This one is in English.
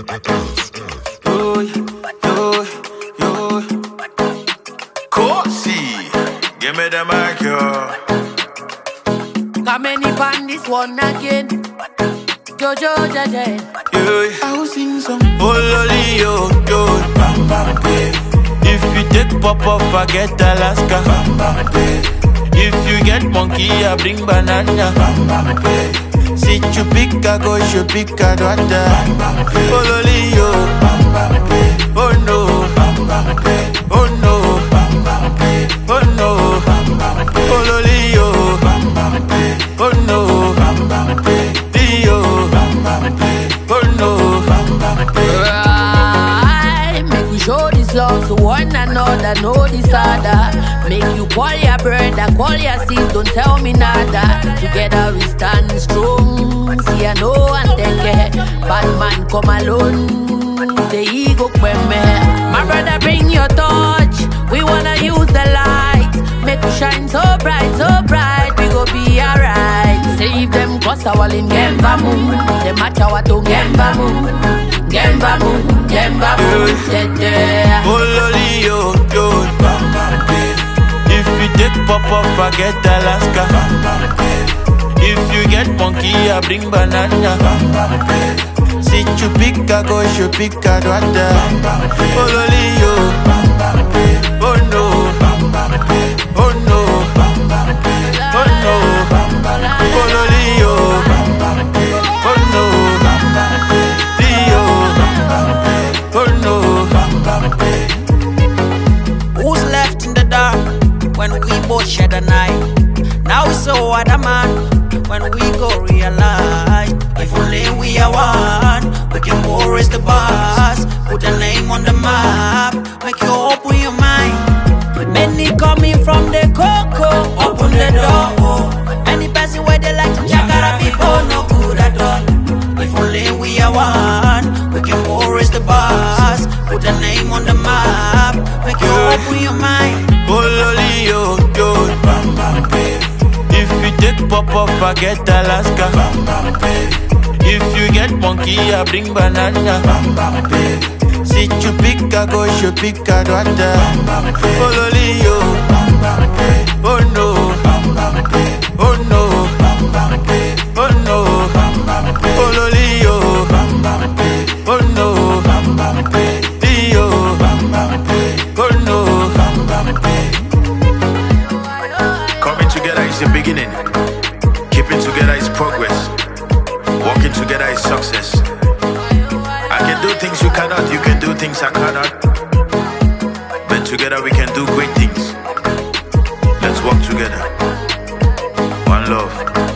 Yo, yo, yo. Kosi, give me the mic, yo. Got many pan this one again. Jojo Jaja. I will sing some. Oh lolly, yo, yo. Bam bam babe. If you take pop up, forget Alaska. Bam bam babe. If you get monkey, I bring banana. Bam bam babe. Si tu piques à gauche, je pique à droite. Bam bam babe. Oh lolly, yo. Bam bam babe. Oh no. Bam bam babe. Oh no. Bam bam babe. Oh no. Bam bam babe. Oh lolly, yo. Bam bam babe. Oh no. Bam bam babe. Dio. Bam bam babe. Oh no. Bam bam babe. Right, make we show this love to one another, know this other. Make you call your brother, call your sis, don't tell me nada. Together we stand strong, see I know and take care. Bad man come alone, say he go me. My brother bring your touch, we wanna use the light. Make you shine so bright, we go be alright. Save them cause I will in Gembamu, the matcha wato Gembamu. Gembamu, yeah. Oh lolly, yo, yo. Bam bam babe. If you take pop up, forget Alaska. Bam bam babe. If you get monkey, I bring banana. Bam bam babe. Si tu piques à gauche, je pique à droite. Bam bam babe. Oh lolly, yo. Bam bam babe. Oh no. Bam bam babe. Oh no. Bam bam babe. Oh no. Bam bam babe. Oh lolly, yo. Bam bam babe. Oh no. Bam bam babe. Dio. Bam bam babe. Oh no. Bam bam babe. Who's left in the dark when we both share the night? Now we so other man when we go realize. If only we are one, we can go raise the bars, put a name on the map, make you open your mind. Many coming from the cocoa, open the door. Any person where they like to jagara people, no good at all. If only we are one, we can go raise the bars, put a name on the map, make you open your mind. Oh lolly, yo, yo. Bam bam babe. If you take pop up, forget Alaska. Bam bam babe. If you get monkey, I bring banana. Bam bam babe. Si tu piques à gauche, je pique à droite. Bam bam babe. Oh lolly, yo. Bam bam babe. Oh no. Bam bam babe. Oh no. Bam bam babe. Oh no. Bam bam babe. Oh lolly, yo. Bam bam babe. Oh no. Bam bam babe. Dio. Bam bam babe. Oh no. Bam bam babe. Coming together is the beginning. Keeping together is progress. Working together is success. I can do things you cannot, you can do things I cannot. But together we can do great things. Let's work together. One love.